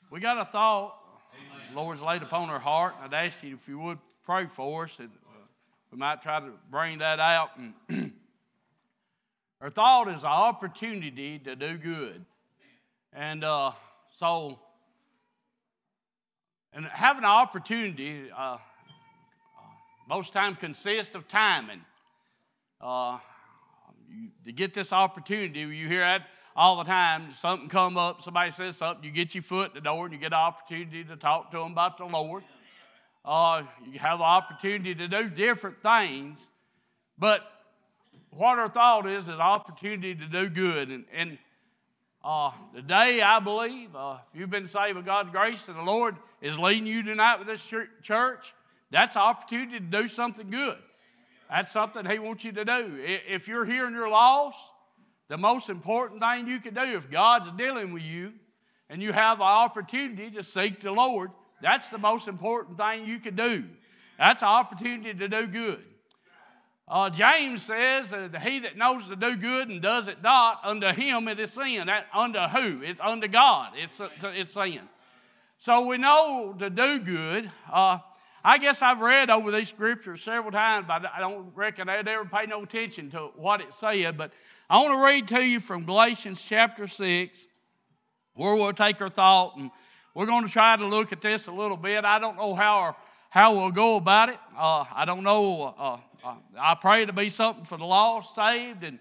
We got a thought the Lord's laid upon our heart, and I'd ask you if you would pray for us, and we might try to bring that out. Our thought is an opportunity to do good. And having an opportunity most times consists of timing. To get this opportunity, you hear that all the time. Something come up, somebody says something, you get your foot in the door and you get an opportunity to talk to them about the Lord. You have an opportunity to do different things, but what our thought is an opportunity to do good. And today, I believe, if you've been saved by God's grace and the Lord is leading you tonight with this church, that's an opportunity to do something good. That's something He wants you to do. If you're here and you're lost, the most important thing you can do, if God's dealing with you and you have an opportunity to seek the Lord, that's the most important thing you can do. That's an opportunity to do good. James says that he that knows to do good and does it not, unto him it is sin. Unto who? It's unto God. It's sin. So we know to do good. I guess I've read over these scriptures several times, but I don't reckon I'd ever pay no attention to what it said. But I want to read to you from Galatians chapter 6, where we'll take our thought, and we're going to try to look at this a little bit. I don't know how we'll go about it. I don't know. I pray to be something for the lost, saved, and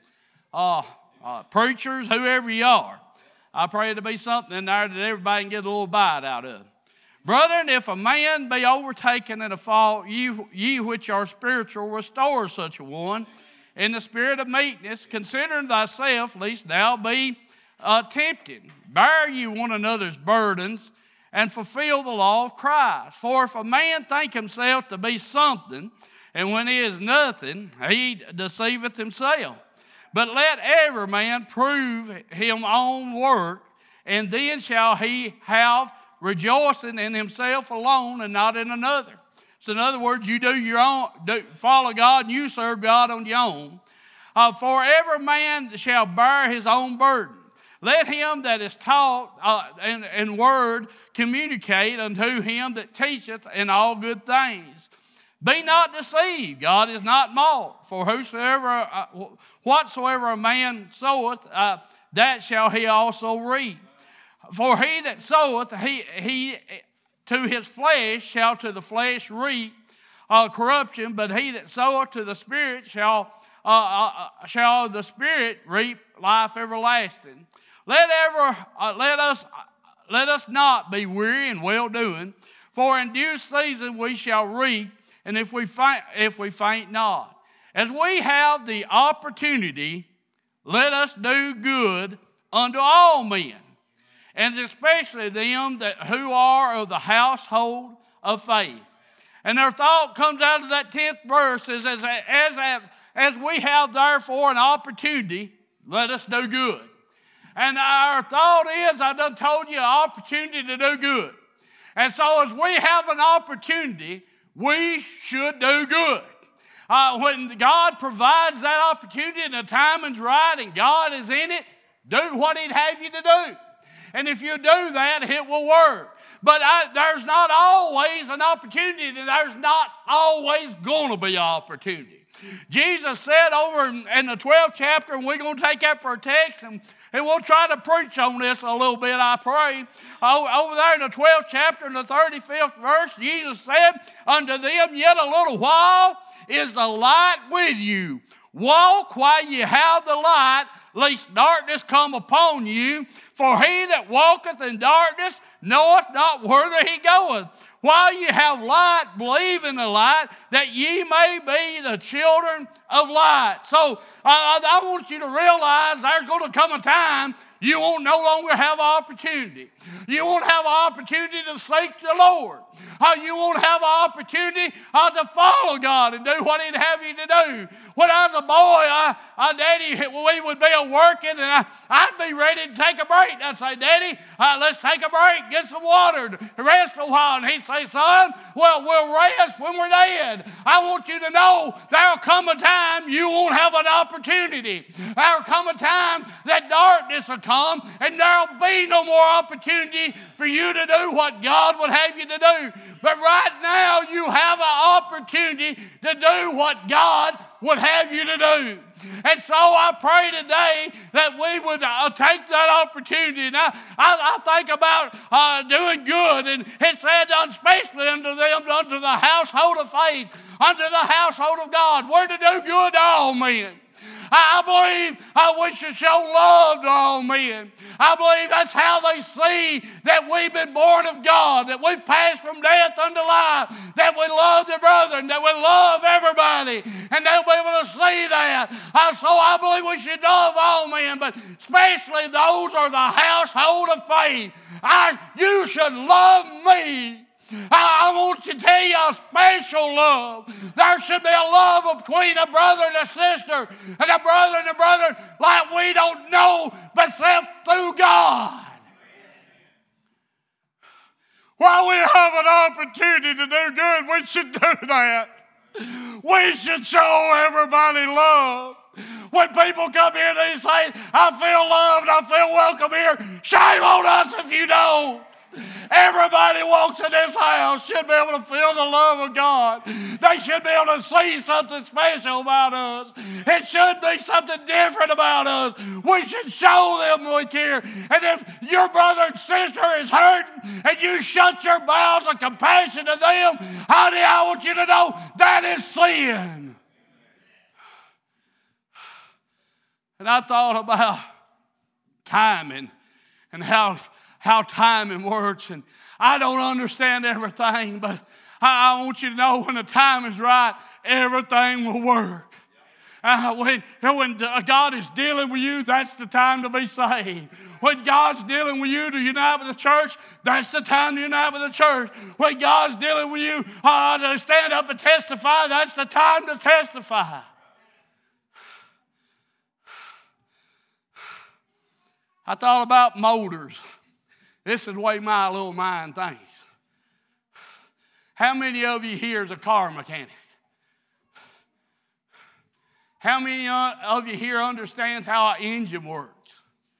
preachers, whoever you are. I pray to be something in there that everybody can get a little bite out of. Brethren, if a man be overtaken in a fault, ye which are spiritual, restore such a one in the spirit of meekness, considering thyself, lest thou be tempted. Bear ye one another's burdens, and fulfill the law of Christ. For if a man think himself to be something, and when he is nothing, he deceiveth himself. But let every man prove his own work, and then shall he have rejoicing in himself alone and not in another. So in other words, you do your own, follow God and you serve God on your own. For every man shall bear his own burden. Let him that is taught in word communicate unto him that teacheth in all good things. Be not deceived, God is not mocked. For whatsoever a man soweth, that shall he also reap. For he that soweth, he to his flesh shall to the flesh reap corruption, but he that soweth to the Spirit shall the Spirit reap life everlasting. Let us not be weary in well doing, for in due season we shall reap, and if we faint not. As we have the opportunity, let us do good unto all men, and especially them who are of the household of faith. And their thought comes out of that 10th verse, is as we have therefore an opportunity, let us do good. And our thought is, I done told you, an opportunity to do good. And so as we have an opportunity, we should do good. When God provides that opportunity and the timing's right and God is in it, do what He'd have you to do. And if you do that, it will work. But there's not always an opportunity, and there's not always going to be an opportunity. Jesus said over in the 12th chapter, and we're going to take that for a text, and we'll try to preach on this a little bit, I pray. Over there in the 12th chapter, in the 35th verse, Jesus said, unto them yet a little while is the light with you. Walk while ye have the light, lest darkness come upon you. For he that walketh in darkness knoweth not whither he goeth. While ye have light, believe in the light, that ye may be the children of light. So I want you to realize there's going to come a time you won't no longer have an opportunity. You won't have an opportunity to seek the Lord. You won't have an opportunity to follow God and do what He'd have you to do. When I was a boy, Daddy, we would be working, and I'd be ready to take a break. I'd say, Daddy, let's take a break, get some water, rest a while. And he'd say, son, well, we'll rest when we're dead. I want you to know there'll come a time you won't have an opportunity. There'll come a time that darkness will come, and there'll be no more opportunity for you to do what God would have you to do. But right now, you have an opportunity to do what God would have you to do. And so I pray today that we would take that opportunity. Now, I think about doing good, and it said, especially unto them, unto the household of faith, unto the household of God. We're to do good to all men. I believe we should show love to all men. I believe that's how they see that we've been born of God, that we've passed from death unto life, that we love the brethren, that we love everybody, and they'll be able to see that. So I believe we should love all men, but especially those are the household of faith. You should love me. I want to tell you a special love. There should be a love between a brother and a sister, and a brother like we don't know, but except through God. While we have an opportunity to do good, we should do that. We should show everybody love. When people come here, they say, I feel loved, I feel welcome here. Shame on us if you don't. Everybody walks in this house should be able to feel the love of God. They should be able to see something special about us. It should be something different about us. We should show them we care. And if your brother and sister is hurting and you shut your bowels of compassion to them, honey, I want you to know that is sin. And I thought about timing and how timing works. And I don't understand everything, but I want you to know when the time is right, everything will work. When God is dealing with you, that's the time to be saved. When God's dealing with you to unite with the church, that's the time to unite with the church. When God's dealing with you to stand up and testify, that's the time to testify. I thought about motors. This is the way my little mind thinks. How many of you here is a car mechanic? How many of you here understands how an engine works?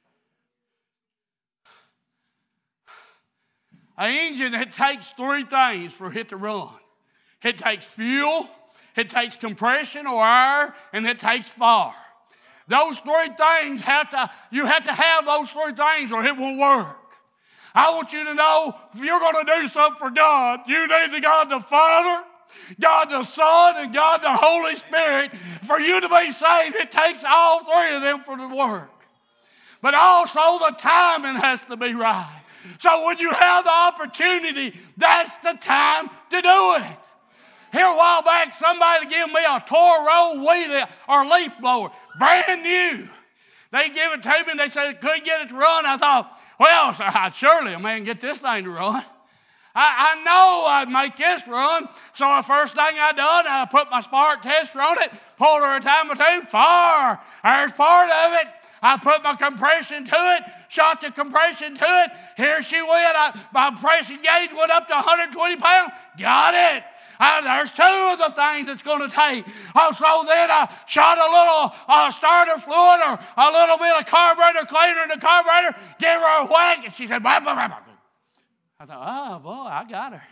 An engine, it takes three things for it to run. It takes fuel, it takes compression or air, and it takes fire. Those three things you have to have those three things or it won't work. I want you to know if you're going to do something for God, you need God the Father, God the Son, and God the Holy Spirit. For you to be saved, it takes all three of them for the work. But also the timing has to be right. So when you have the opportunity, that's the time to do it. Here a while back, somebody gave me a Toro weed or leaf blower, brand new. They gave it to me and they said, couldn't get it to run. I thought, well, surely a man can get this thing to run. I know I'd make this run. So the first thing I done, I put my spark tester on it, pulled her a time or two, fire. There's part of it. I put my compression to it, shot the compression to it. Here she went. My pressing gauge went up to 120 pounds. Got it. There's two of the things it's going to take. So then I shot a little starter fluid or a little bit of carburetor cleaner in the carburetor, gave her a whack, and she said, bah, bah, bah, bah. I thought, oh, boy, I got her.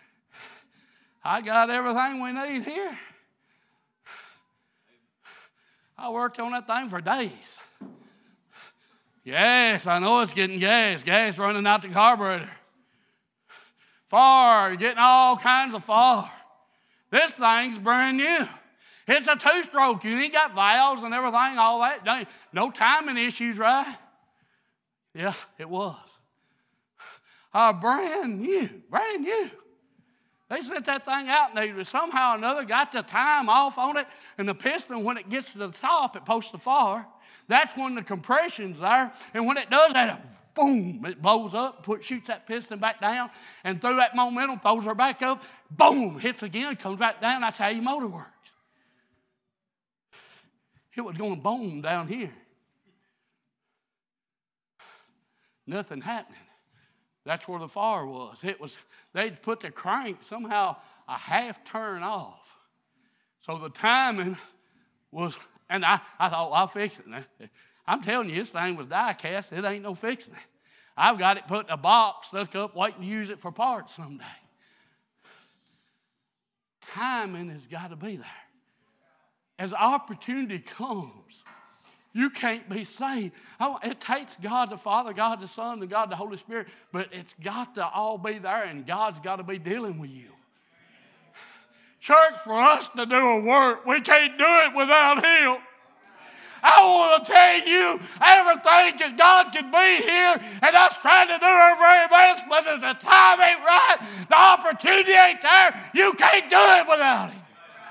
I got everything we need here. I worked on that thing for days. Yes, I know it's getting gas. Gas running out the carburetor. Fire, you're getting all kinds of fire. This thing's brand new. It's a two-stroke. You ain't got valves and everything, all that. No timing issues, right? Yeah, it was. Brand new. They sent that thing out and they somehow or another got the time off on it, and the piston, when it gets to the top, it posts the fire. That's when the compression's there, and when it does that, boom, it blows up, shoots that piston back down, and through that momentum, throws her back up, boom, hits again, comes back down. That's how your motor works. It was going boom down here. Nothing happening. That's where the fire was. They'd put the crank somehow a half turn off. So the timing was, and I thought, well, I'll fix it. I'm telling you, this thing was die cast. It ain't no fixing it. I've got it put in a box, stuck up, waiting to use it for parts someday. Timing has got to be there. As opportunity comes, you can't be saved. It takes God the Father, God the Son, and God the Holy Spirit, but it's got to all be there, and God's got to be dealing with you. Church, for us to do a work, we can't do it without Him. I want to tell you, everything that God can be here and us trying to do our very best, but if the time ain't right, the opportunity ain't there, you can't do it without Him.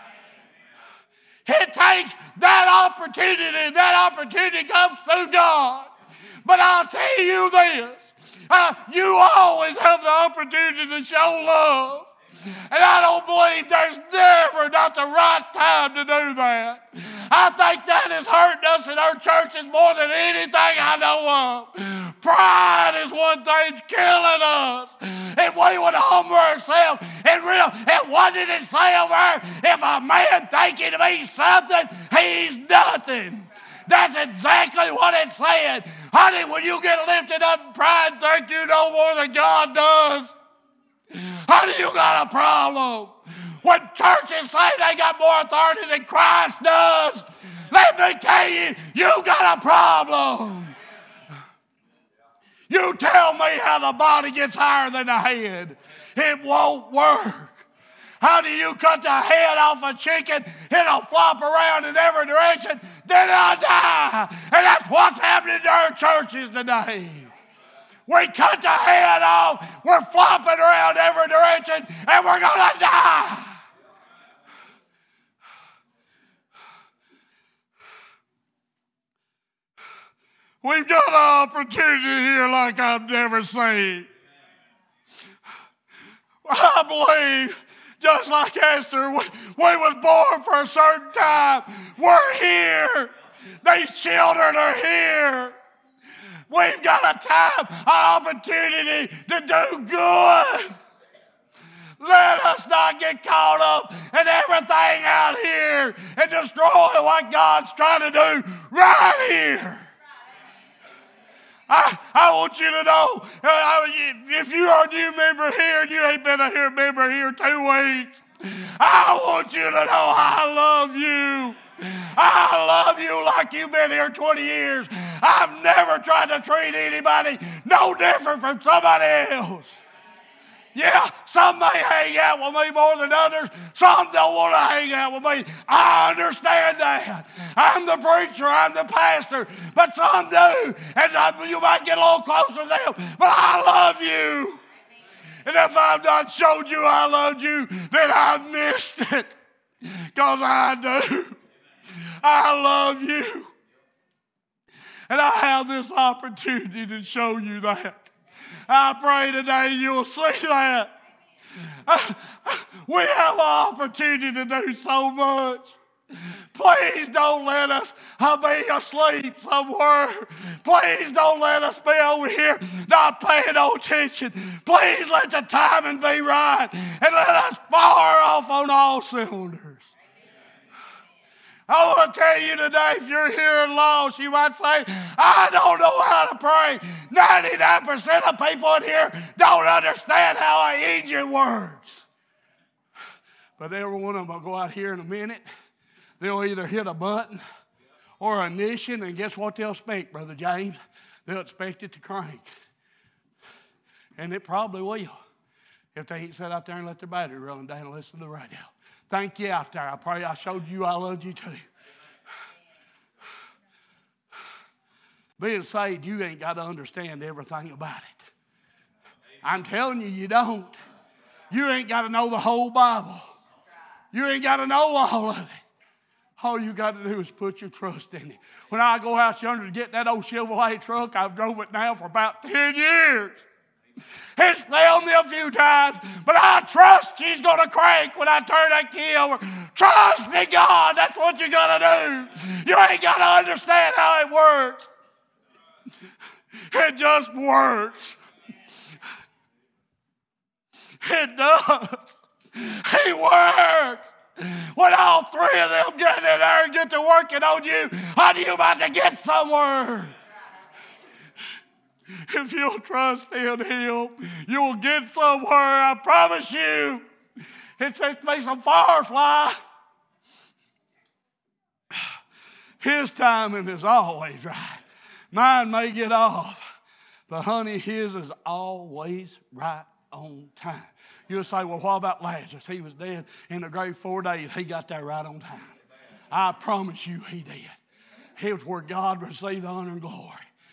It takes that opportunity, and that opportunity comes through God. But I'll tell you this, you always have the opportunity to show love. And I don't believe there's never not the right time to do that. I think that is hurting us in our churches more than anything I know of. Pride is one thing's killing us. If we would humble ourselves and what did it say over there? If a man thinking to be something, he's nothing. That's exactly what it said. Honey, when you get lifted up in pride, think you know more than God does. Honey, you got a problem. When churches say they got more authority than Christ does, let me tell you, you got a problem. You tell me how the body gets higher than the head. It won't work. How do you cut the head off a chicken? It'll flop around in every direction, then it'll die. And that's what's happening to our churches today. We cut the head off, we're flopping around every direction, and we're going to die. We've got an opportunity here like I've never seen. I believe, just like Esther, we was born for a certain time. We're here. These children are here. We've got a time, an opportunity to do good. Let us not get caught up in everything out here and destroy what God's trying to do right here. I want you to know, if you are a new member here and you ain't been a member here 2 weeks, I want you to know I love you. I love you like you've been here 20 years. I've never tried to treat anybody no different from somebody else. Yeah, some may hang out with me more than others. Some don't want to hang out with me. I understand that. I'm the preacher, I'm the pastor, but some do. And you might get a little closer to them, but I love you. And if I've not showed you I loved you, then I've missed it. Because I do. I love you. And I have this opportunity to show you that. I pray today you'll see that. We have an opportunity to do so much. Please don't let us be asleep somewhere. Please don't let us be over here not paying no attention. Please let the timing be right and let us fire off on all cylinders. I want to tell you today, if you're here and lost, you might say, I don't know how to pray. 99% of people in here don't understand how an engine works. But every one of them will go out here in a minute. They'll either hit a button or a ignition, and guess what they'll expect, Brother James? They'll expect it to crank. And it probably will, if they ain't sat out there and let their battery run down and listen to the radio. Thank you out there. I pray I showed you I loved you too. Being saved, you ain't got to understand everything about it. I'm telling you, you don't. You ain't got to know the whole Bible. You ain't got to know all of it. All you got to do is put your trust in it. When I go out yonder to get that old Chevrolet truck, I've drove it now for about 10 years. It's failed me a few times, but I trust she's going to crank when I turn that key over. Trust me, God, that's what you got to do. You ain't got to understand how it works. It just works. It does. He works. When all three of them get in there and get to working on you, honey, you about to get somewhere. If you'll trust in Him, you'll get somewhere, I promise you. It makes some firefly. His timing is always right. Mine may get off, but honey, His is always right on time. You'll say, well, what about Lazarus? He was dead in the grave 4 days. He got there right on time. I promise you he did. It was where God received the honor and glory.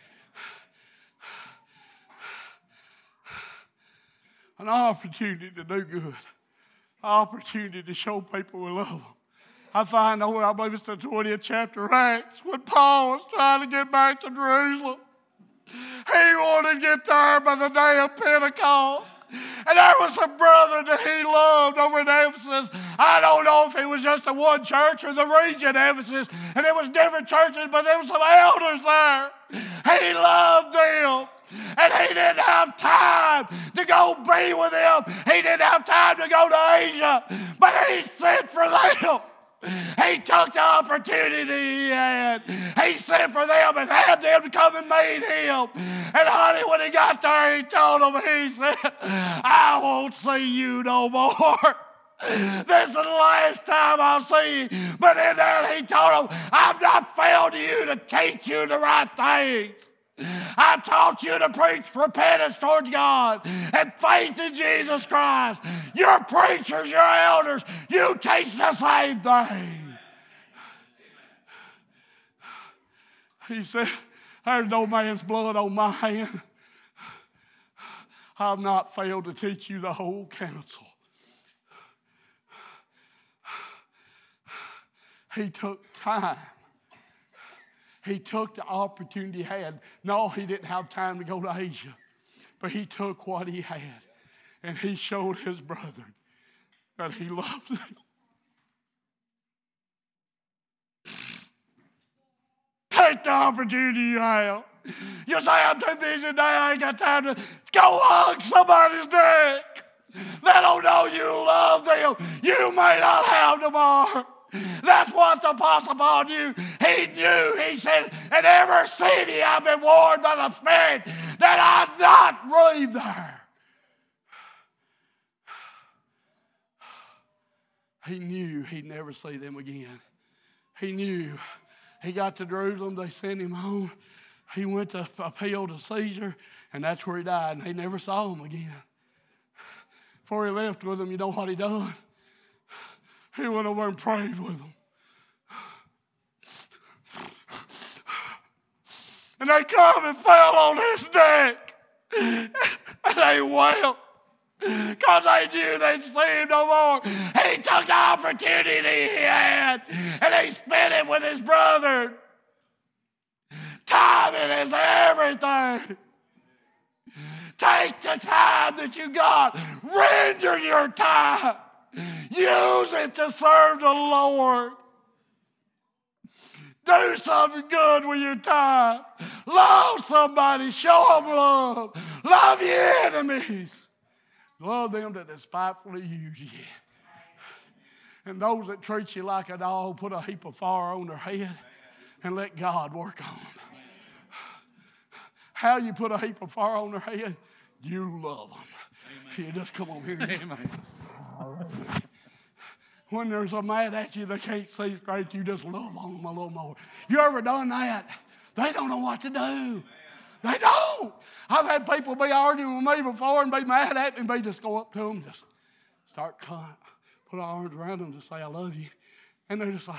An opportunity to do good. An opportunity to show people we love them. I find over, I believe it's the 20th chapter of Acts, when Paul was trying to get back to Jerusalem. He wanted to get there by the day of Pentecost. And there was a brother that he loved over in Ephesus. I don't know if it was just the one church or the region of Ephesus, and it was different churches, but there were some elders there. He loved them. And he didn't have time to go be with them. He didn't have time to go to Asia. But he sent for them. He took the opportunity he had. He sent for them and had them to come and meet him. And honey, when he got there, he told them, he said, I won't see you no more. This is the last time I'll see you. But in that, he told them, I've not failed you to teach you the right things. I taught you to preach repentance towards God and faith in Jesus Christ. Your preachers, your elders, you teach the same thing. He said, there's no man's blood on my hand. I've not failed to teach you the whole counsel. He took time. He took the opportunity he had. No, he didn't have time to go to Asia, but he took what he had, and he showed his brethren that he loved them. Take the opportunity you have. You say, I'm too busy today, I ain't got time to go hug somebody's neck. Let them know you love them. You may not have tomorrow. That's what the Apostle Paul knew. He knew, he said, in every city I've been warned by the Spirit that I'm not leave there. He knew he'd never see them again. He knew. He got to Jerusalem, they sent him home. He went to appeal to Caesar, and that's where he died, and they never saw him again. Before he left with them, you know what he done? He went over and prayed with them. And they come and fell on his neck. And they wept. Because they knew they'd see him no more. He took the opportunity he had. And he spent it with his brother. Timing is everything. Take the time that you got. Render your time. Use it to serve the Lord. Do something good with your time. Love somebody. Show them love. Love your enemies. Love them that despitefully use you. And those that treat you like a dog, put a heap of fire on their head and let God work on them. How you put a heap of fire on their head? You love them. Amen. You just come over here. Amen. When there's a mad at you, they can't see straight, you just love on them a little more. You ever done that? They don't know what to do. They don't. I've had people be arguing with me before and be mad at me and be just go up to them, just start crying, put our arms around them to say, I love you. And they're just like,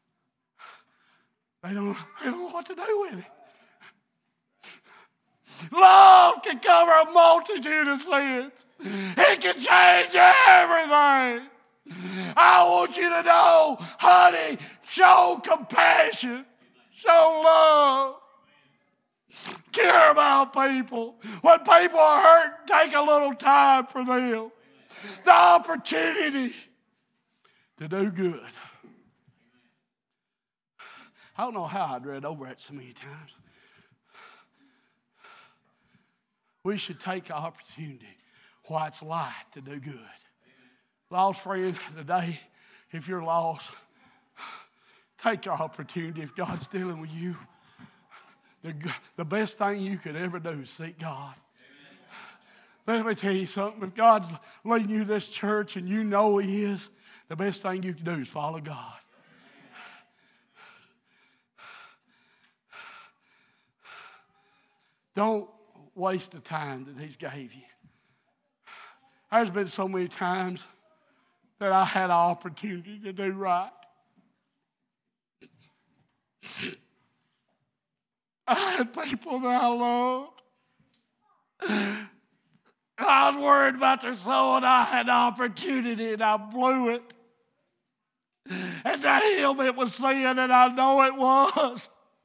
they don't know what to do with it. Love can cover a multitude of sins. It can change everything. I want you to know, honey, show compassion, show love, care about people. When people are hurt, take a little time for them. The opportunity to do good. I don't know how I'd read over it so many times. We should take the opportunity while it's light to do good. Lost friend today, If you're lost, take your opportunity. If God's dealing with you, the best thing you could ever do is seek God. Let me tell you something. If God's leading you to this church and you know He is, the best thing you can do is follow God. Don't waste the time that He's gave you. There's been so many times that I had an opportunity to do right. I had people that I loved. I was worried about their soul, and I had an opportunity, and I blew it. And to him it was sin, and I know it was.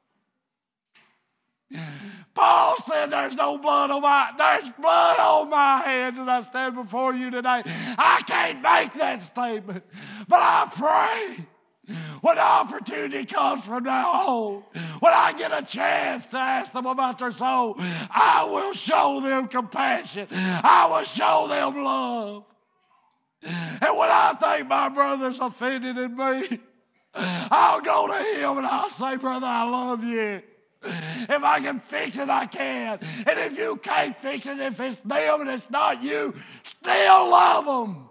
Paul said there's blood on my hands as I stand before you today. I can't make that statement, but I pray when the opportunity comes from now on, when I get a chance to ask them about their soul, I will show them compassion. I will show them love. And when I think my brother's offended in me, I'll go to him and I'll say, brother, I love you. If I can fix it, I can. And if you can't fix it, if it's them and it's not you, still love them.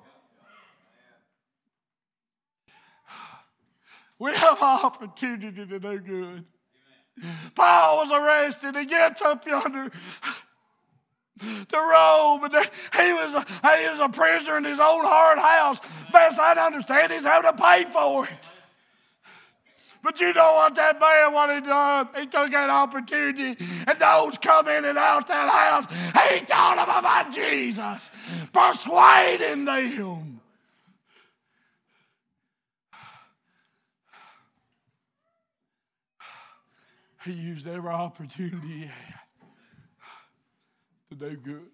We have an opportunity to do good. Paul was arrested. He gets up yonder to Rome, and he was a prisoner in his own hard house. Best I understand, he's having to pay for it. But you know what that man, what he done? He took that opportunity, and those come in and out that house. He told them about Jesus, persuading them. He used every opportunity he had to do good.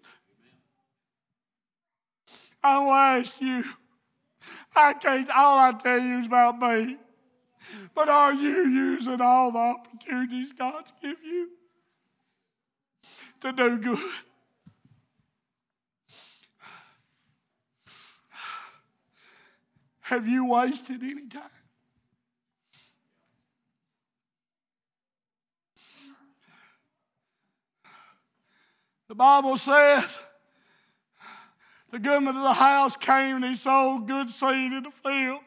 I will ask you, all I tell you is about me. But are you using all the opportunities God's given you to do good? Have you wasted any time? The Bible says the goodman of the house came and he sowed good seed in the field.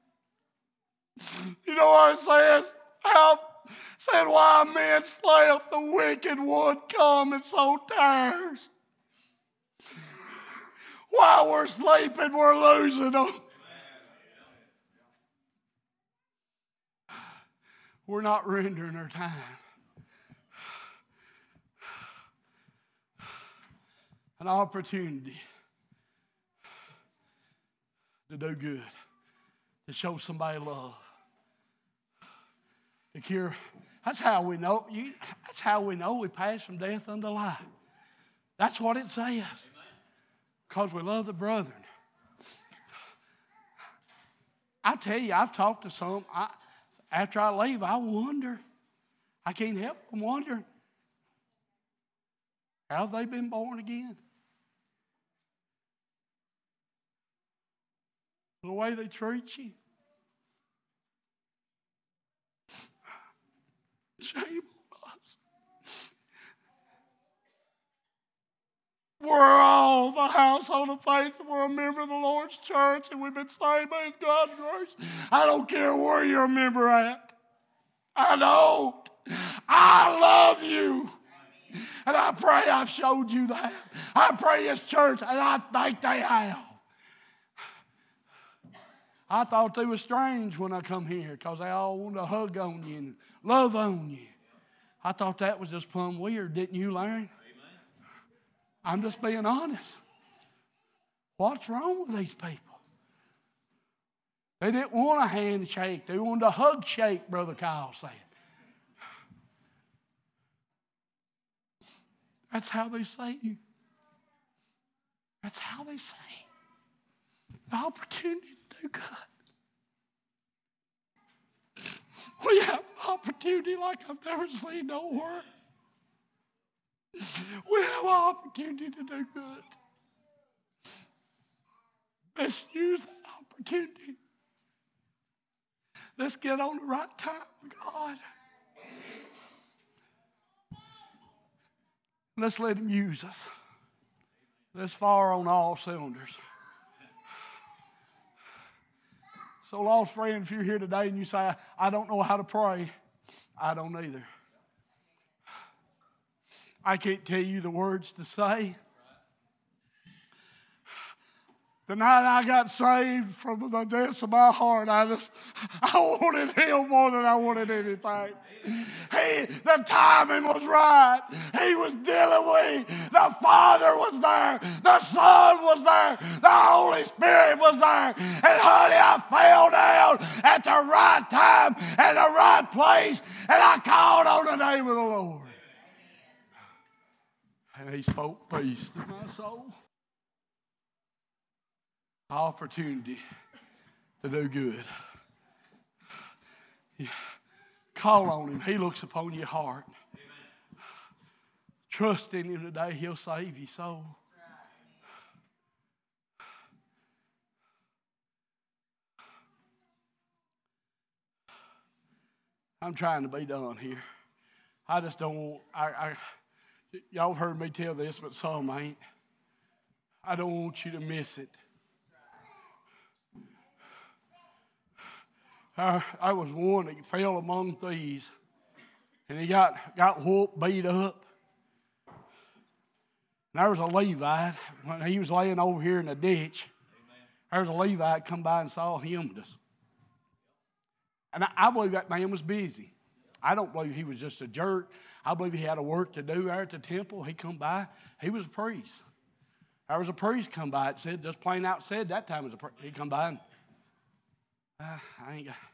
You know what it says? It said, why men slept, the wicked one come and sow tares. While we're sleeping, we're losing them. We're not rendering our time. An opportunity to do good, to show somebody love, to cure. That's how we know. That's how we know we pass from death unto life. That's what it says. Because we love the brethren. I tell you, I've talked to some. After I leave, I wonder. I can't help but wonder. How have they been born again? The way they treat you. Shame on us. We're all the household of faith, and we're a member of the Lord's church, and we've been saved by God's grace. I don't care where you're a member at. I don't. I love you. And I pray I've showed you that. I pray this church, and I think they have. I thought they were strange when I come here because they all want to hug on you and love on you. I thought that was just plumb weird, didn't you, Larry? Amen. I'm just being honest. What's wrong with these people? They didn't want a handshake. They wanted a hug shake, Brother Kyle said. That's how they say you. That's how they say the opportunity to do good. We have an opportunity like I've never seen nowhere. We have an opportunity to do good. Let's use that opportunity. Let's get on the right time with God. Let's let him use us. Let's fire on all cylinders. So, lost friend, if you're here today and you say, I don't know how to pray, I don't either. I can't tell you the words to say. The night I got saved from the depths of my heart, I wanted him more than I wanted anything. The timing was right. He was dealing with me. The Father was there. The Son was there. The Holy Spirit was there. And honey, I fell down at the right time and the right place, and I called on the name of the Lord. And he spoke peace to my soul. Opportunity to do good. Yeah. Call on him. He looks upon your heart. Amen. Trust in him today. He'll save your soul. I'm trying to be done here. I just don't want, y'all heard me tell this, but some ain't. I don't want you to miss it. I was one that fell among thieves, and he got whooped, beat up. And there was a Levite, when he was laying over here in the ditch, there was a Levite come by and saw him. And I believe that man was busy. I don't believe he was just a jerk. I believe he had a work to do there at the temple. He come by. He was a priest. There was a priest come by. It said, just plain out said that time was a priest. He come by and I ain't got.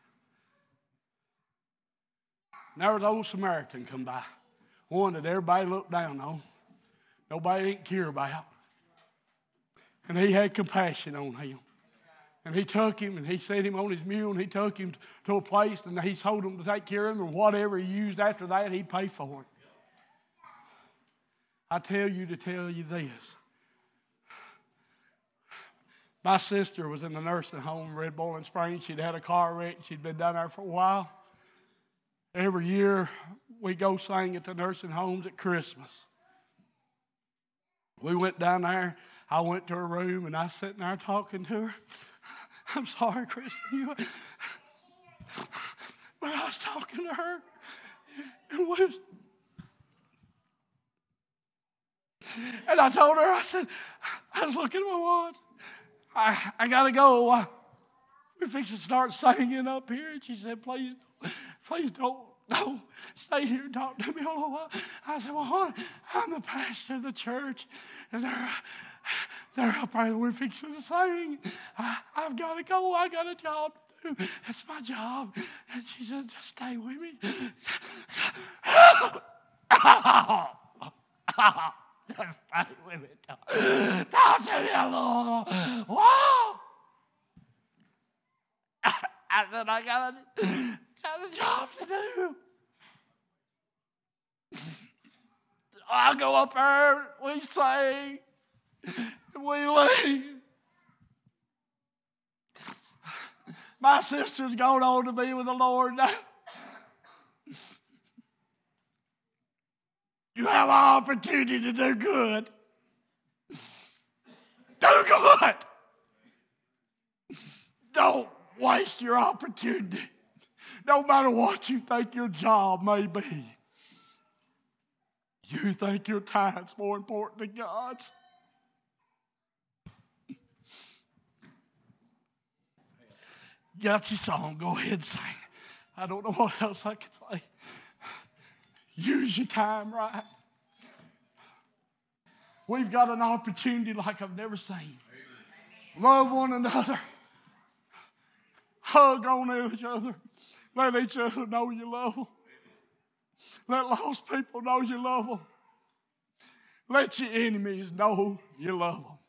And there was an old Samaritan come by. One that everybody looked down on. Nobody didn't care about. And he had compassion on him. And he took him and he set him on his mule and he took him to a place and he told him to take care of him, and whatever he used after that, he'd pay for it. I tell you to tell you this. My sister was in the nursing home in Red Bowling Springs. She'd had a car wreck. She'd been down there for a while. Every year we go sing at the nursing homes at Christmas. We went down there. I went to her room and I was sitting there talking to her. I'm sorry, Kristen, but I was talking to her. And I told her, I said, I was looking at my watch. I got to go. We're fixing to start singing up here. And she said, please don't stay here and talk to me a little while. I said, well, honey, I'm the pastor of the church. And they're up there. We're fixing to sing. I've got to go. I got a job to do. It's my job. And she said, just stay with me. Just stay with me. Talk to me a little. Whoa. I said, I got a job to do. I go up there, we sing, and we leave. My sister's going on to be with the Lord now. You have an opportunity to do good. Do good. Don't waste your opportunity. No matter what you think your job may be. You think your time's more important than God's. Got your song, go ahead and sing. I don't know what else I can say. Use your time right. We've got an opportunity like I've never seen. Love one another. Hug on each other. Let each other know you love them. Let lost people know you love them. Let your enemies know you love them.